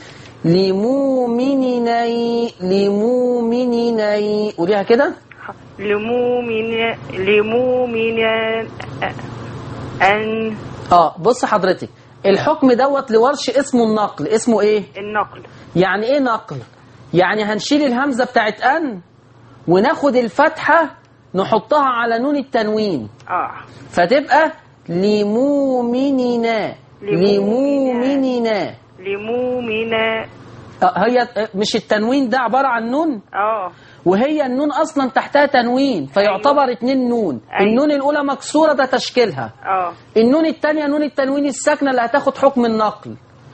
Speaker 2: لمؤمنين لمؤمنين قوليها كده.
Speaker 7: لمؤمن لمؤمن أن
Speaker 2: اه بص حضرتك الحكم دوت لورش اسمه النقل. اسمه ايه؟
Speaker 7: النقل.
Speaker 2: يعني ايه نقل؟ يعني هنشيل الهمزة بتاعت أن وناخد الفتحة نحطها على نون التنوين.
Speaker 7: اه
Speaker 2: فتبقى لمؤمننا لمؤمننا
Speaker 7: لمؤمنا.
Speaker 2: هي مش التنوين ده عبارة عن نون؟
Speaker 7: اه
Speaker 2: وهي النون أصلا تحتها تنوين فيعتبر أيوة. اتنين نون. أيوة. النون الأولى مكسورة ده تشكيلها.
Speaker 7: اه
Speaker 2: النون التانية نون التنوين الساكنة اللي هتاخد حكم النقل.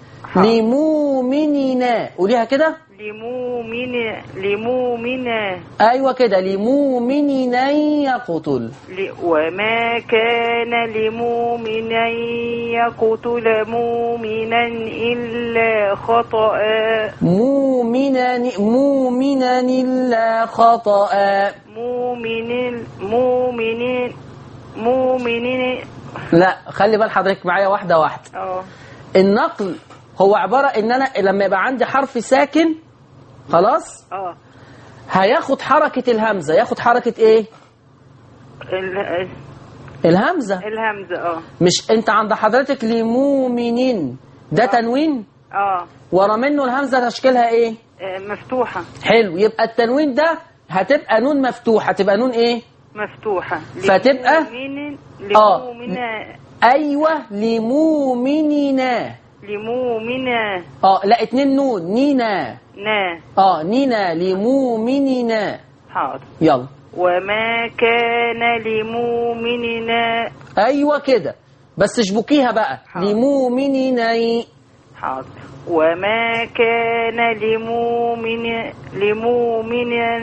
Speaker 2: لمؤمننا قوليها كده.
Speaker 7: لمؤمن لمؤمنا.
Speaker 2: أيوة كده لمؤمن يقتل.
Speaker 7: وما كان لمؤمن يقتل مؤمنا إلا خطأ.
Speaker 2: مؤمنا مؤمنا إلا خطأ.
Speaker 7: مؤمن مؤمن مؤمن.
Speaker 2: لا خلي بال حضرتك معايا واحدة واحدة.
Speaker 7: اه
Speaker 2: النقل هو عبارة ان انا لما يبقى عندي حرف ساكن خلاص
Speaker 7: اه
Speaker 2: هياخد حركة الهمزة. ياخد حركة ايه؟
Speaker 7: ال...
Speaker 2: الهمزة.
Speaker 7: الهمزة اه
Speaker 2: مش انت عند حضرتك لمؤمنين ده
Speaker 7: آه.
Speaker 2: تنوين
Speaker 7: اه
Speaker 2: ورا منه الهمزة تشكيلها ايه؟
Speaker 7: آه مفتوحة.
Speaker 2: حلو. يبقى التنوين ده هتبقى نون مفتوحة. تبقى نون ايه؟
Speaker 7: مفتوحة.
Speaker 2: فتبقى
Speaker 7: لمؤمن
Speaker 2: اه
Speaker 7: لمؤمنا.
Speaker 2: ايوه لمؤمننا.
Speaker 7: لمؤمنا.
Speaker 2: اه لا اتنين نون. نينا.
Speaker 7: نا.
Speaker 2: اه نينا لمؤمننا.
Speaker 7: حاضر.
Speaker 2: يلا.
Speaker 7: وما كان لمؤمننا.
Speaker 2: ايوه كده بس اشبكيها بقى. لمؤمننا.
Speaker 7: حاضر. وما كان لمؤمن لمؤمنا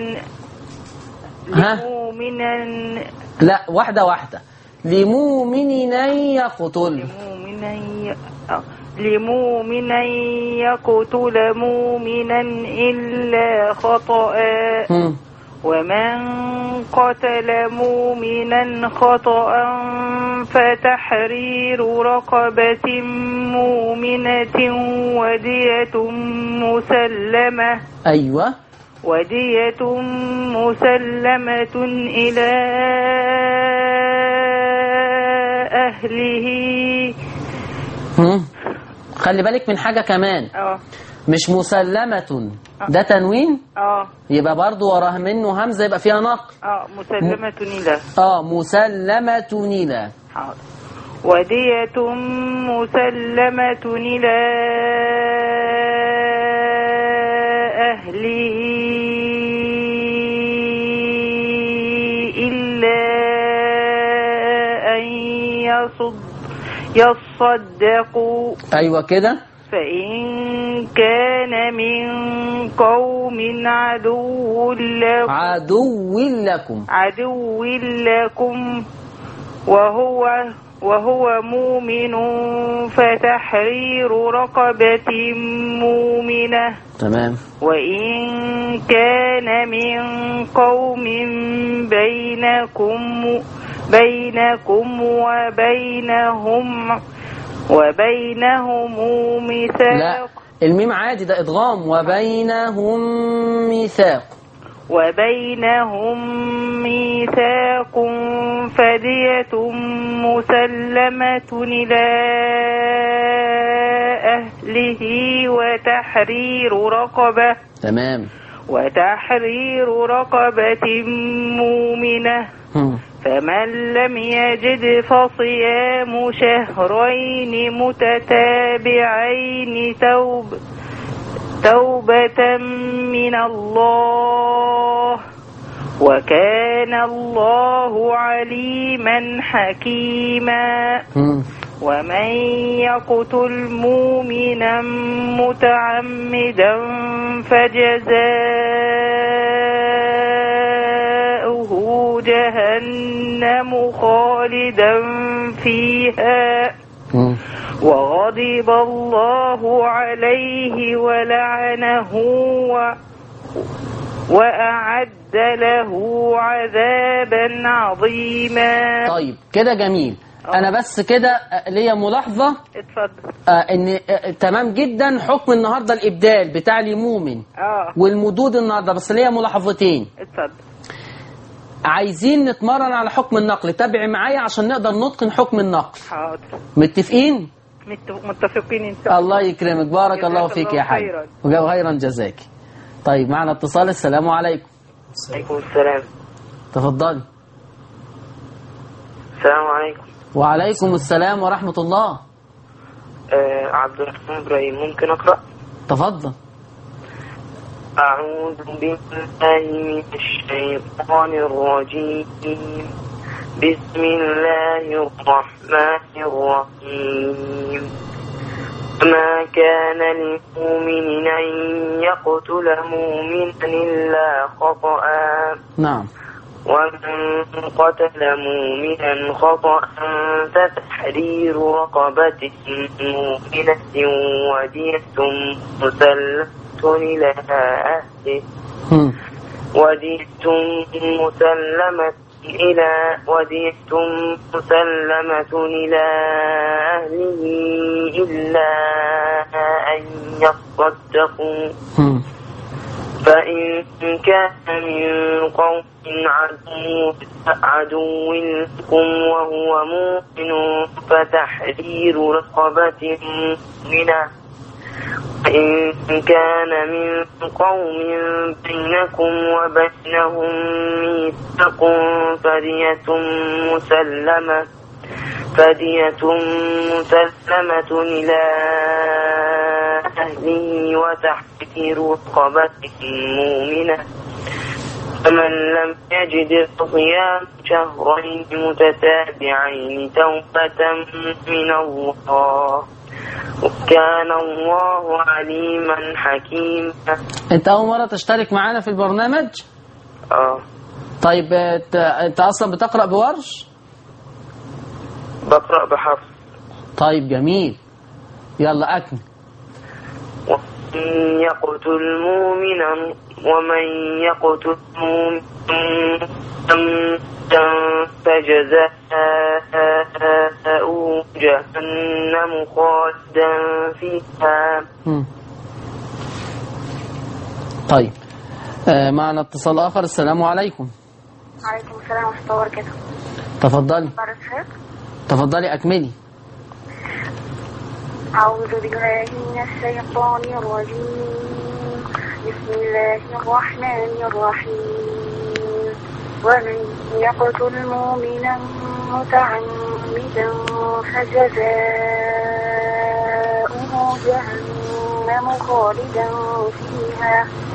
Speaker 7: لمؤمنا.
Speaker 2: لا واحدة واحدة. لمؤمن يقتل.
Speaker 7: لمؤمن ي... لمؤمن يقتل مؤمنا إلا خطأ.
Speaker 2: هم.
Speaker 7: ومن قتل مؤمنا خطأ فتحرير رقبة مؤمنة ودية مسلمة.
Speaker 2: أيوة.
Speaker 7: ودية مسلمة إلى أهله.
Speaker 2: هم. خلي بالك من حاجة كمان.
Speaker 7: اه
Speaker 2: مش مسلمة ده تنوين.
Speaker 7: اه
Speaker 2: يبقى برضو وراه منه همزة يبقى فيها نقل.
Speaker 7: اه مسلمة إلى.
Speaker 2: اه مسلمة إلى.
Speaker 7: حاضر. ودية مسلمة إلى أهله إلا أن يصد يصدقوا.
Speaker 2: أيوة كده.
Speaker 7: فإن كان من قوم عدو لكم
Speaker 2: عدو لكم
Speaker 7: عدو لكم وهو وهو مؤمن فتحرير رقبة مؤمنة.
Speaker 2: تمام.
Speaker 7: وإن كان من قوم بينكم بينكم وبينهم وبينهم ميثاق.
Speaker 2: لا الميم عادي، ده إدغام. وبينهم ميثاق.
Speaker 7: وبينهم ميثاق فدية مسلمة إلى أهله وتحرير رقبة.
Speaker 2: تمام.
Speaker 7: وتحرير رقبة مؤمنة.
Speaker 2: هم.
Speaker 7: فمن لم يجد فصيام شهرين متتابعين توب توبة من الله وكان الله عليما حكيما.
Speaker 2: هم.
Speaker 7: ومن يقتل مؤمنا متعمدا فجزاؤه جهنم خالدا فيها
Speaker 2: هم.
Speaker 7: وغضب الله عليه ولعنه و... وأعد له عذابا عظيما.
Speaker 2: طيب كده جميل. أوه. أنا بس كده ليا ملاحظة.
Speaker 7: اتفضل.
Speaker 2: آه إن آه تمام جدا. حكم النهاردة الإبدال بتاع المؤمن
Speaker 7: اه
Speaker 2: والمدود النهاردة، بس ليا ملاحظتين.
Speaker 7: اتفضل.
Speaker 2: عايزين نتمرن على حكم النقل، تابع معايا عشان نقدر نتقن حكم النقل.
Speaker 7: حاضر.
Speaker 2: متفقين؟
Speaker 7: متفقين ان شاء الله.
Speaker 2: الله يكرمك، بارك الله فيك يا حاج، وجاب خيرا جزاك. طيب معنا اتصال. السلام عليكم.
Speaker 3: عليكم السلام.
Speaker 2: تفضلي.
Speaker 3: السلام عليكم.
Speaker 2: وعليكم السلام ورحمة الله.
Speaker 3: آه عبد الرحمن إبراهيم، ممكن أقرأ؟
Speaker 2: تفضل.
Speaker 3: أعوذ بالله من الشيطان الرجيم. بسم الله الرحمن الرحيم. ما كان لمؤمن أن يقتل مؤمنا إلا خطأ.
Speaker 2: نعم.
Speaker 3: ومن قتل مؤمنا خطأ فتحرير رقبة مؤمنة ودية مسلمة إلى أهله ودية مسلمة إلى ودية مسلمة إلى أهله إلا أن يصدقوا. فإن كان من قوم عدو, عدو لكم وهو مؤمن فتحرير رقبة مؤمنة. إن كان من قوم بينكم وبينهم ميثاق فدية مسلمة فدية مسلمة إلى أهله وتحرير رقبة مؤمنة. فمن لم يجد فصيام شهرين متتابعين توبة من الله وكان الله عليما حكيما.
Speaker 2: انت اول مرة تشترك معانا في البرنامج؟
Speaker 3: اه.
Speaker 2: طيب انت, انت اصلا بتقرأ بورش؟
Speaker 3: بقرأ بحرف.
Speaker 2: طيب جميل، يلا اكمل.
Speaker 3: ومن يقتل مؤمنا ومن يقتل مؤمنا فجزاؤه جهنم خالدا فيها.
Speaker 2: طيب آه معنا اتصال آخر. السلام عليكم.
Speaker 5: وعليكم السلام ورحمة الله وبركاته.
Speaker 2: تفضلي. تفضلي أكملي.
Speaker 5: أعوذ بالله من الشيطان الرجيم. بسم الله الرحمن الرحيم. ومن يقتل مؤمنا متعمدا فجزاؤه جهنم خالدا فيها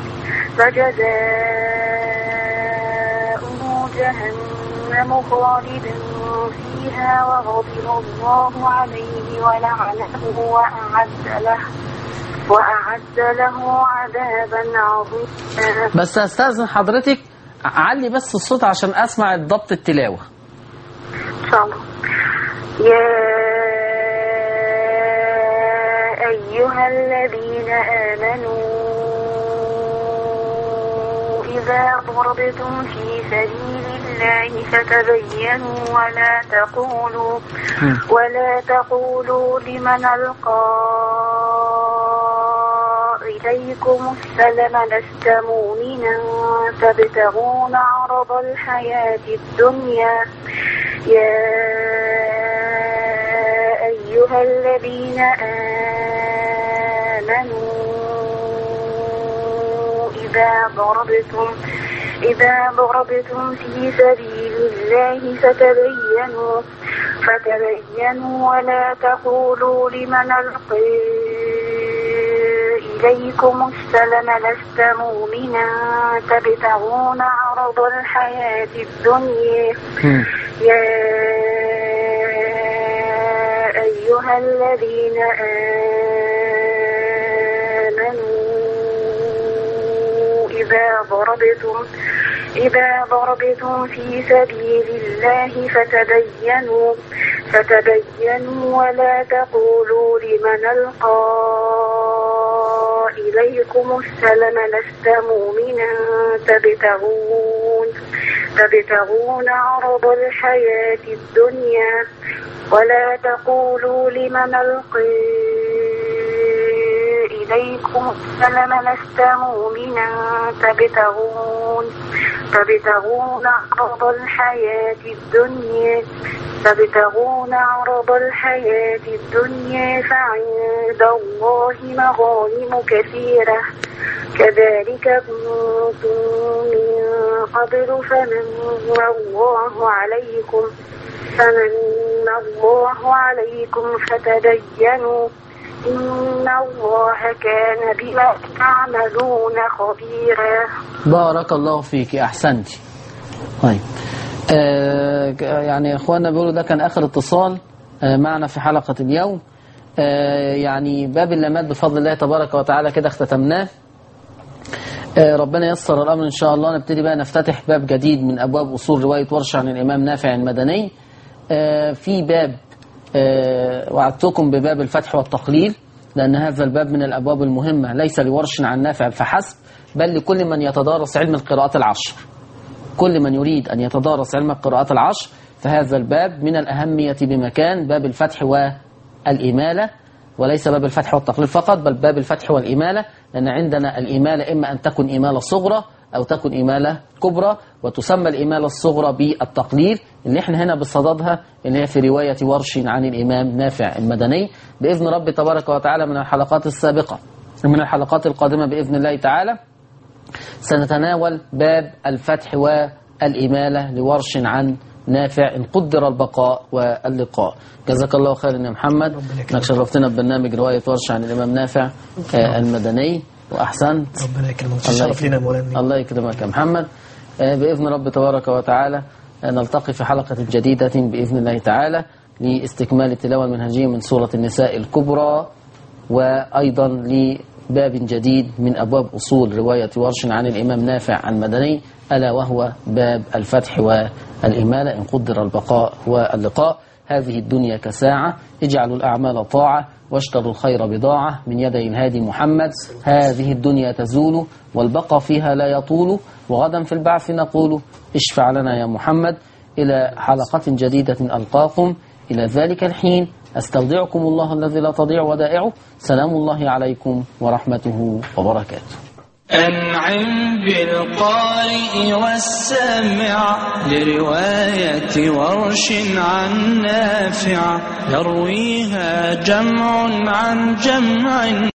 Speaker 5: فجزاؤه جهنم خالدا فيها وغضب الله عليه ولعنه وأعد له وأعد له عذابا عظيما.
Speaker 2: بس أستاذن حضرتك علي بس الصوت عشان أسمع الضبط التلاوة.
Speaker 5: إن شاء الله. يا أيها الذين آمنوا إذا ضربتم في سبيل الله فتبينوا ولا تقولوا ولا تقولوا لمن ألقى إليكم السلم لست مؤمنا تبتغون عرض الحياة الدنيا. يا أيها الذين آمنوا إذا ضربتم إذا ضربتم في سبيل الله فتبينوا فتبينوا ولا تقولوا لمن ألقى إليكم السلم لست مؤمنا تبتغون عرض الحياة الدنيا. يا أيها الذين آمنوا إذا ضربتم إذا ضربتم في سبيل الله فتبينوا فتبينوا ولا تقولوا لمن ألقى إليكم السلم لست مؤمنا تبتغون تبتغون عرض الحياة الدنيا ولا تقولوا لمن ألقى إليكم السلم لست مؤمنا تبتغون تبتغون عرض الحياة الدنيا تبتغون عرض الحياة الدنيا فعند الله مغانم كثيرة كذلك كنتم من قبل فمن الله عليكم فمن الله عليكم فتبينوا إن الله كان بما تعملون خبيرا.
Speaker 2: بارك الله فيك، أحسنت. طيب آه يعني يا اخوانا بيقولوا ده كان اخر اتصال آه معنا في حلقة اليوم. آه يعني باب اللامات بفضل الله تبارك وتعالى كده اختتمناه. آه ربنا ييسر الامر ان شاء الله. نبتدي بقى نفتتح باب جديد من ابواب اصول رواية ورش عن الامام نافع المدني. آه في باب آه وعدتكم بباب الفتح والتقليل، لان هذا الباب من الابواب المهمة ليس لورش عن نافع فحسب، بل لكل من يتدارس علم القراءات العشر. كل من يريد أن يتدارس علم القراءات العشر فهذا الباب من الأهمية بمكان، باب الفتح والإمالة، وليس باب الفتح والتقليل فقط، بل باب الفتح والإمالة، لأن عندنا الإمالة إما أن تكون إمالة صغرى أو تكون إمالة كبرى، وتسمى الإمالة الصغرى بالتقليل اللي احنا هنا بصددها اللي هي في رواية ورش عن الإمام نافع المدني. بإذن رب تبارك وتعالى من الحلقات السابقة ومن الحلقات القادمة بإذن الله تعالى سنتناول باب الفتح والإمالة لورش عن نافع إن قدر البقاء واللقاء. جزاك الله خيرا يا محمد، انك شرفتنا ببرنامج رواية ورش عن الإمام نافع المدني وأحسنت.
Speaker 4: ربنا يكرمك، تشرف لنا مولانا.
Speaker 2: الله يكرمك يا محمد. بإذن رب تبارك وتعالى نلتقي في حلقة جديدة بإذن الله تعالى لاستكمال التلاوة المنهجية من سورة النساء الكبرى، وأيضا لباب جديد من أبواب أصول رواية ورش عن الإمام نافع المدني، ألا وهو باب الفتح والإمالة إن قدر البقاء واللقاء. هذه الدنيا كساعة، اجعلوا الأعمال طاعة واشتروا الخير بضاعة من يدي الهادي محمد. هذه الدنيا تزول والبقى فيها لا يطول، وغدا في البعث نقول اشفع لنا يا محمد. إلى حلقة جديدة ألقاكم، إلى ذلك الحين أستودعكم الله الذي لا تضيع ودائعه. سلام الله عليكم ورحمته وبركاته.
Speaker 1: أنعم بالقارئ والسامع لرواية ورش عن نافع، يرويها جمع عن جمع.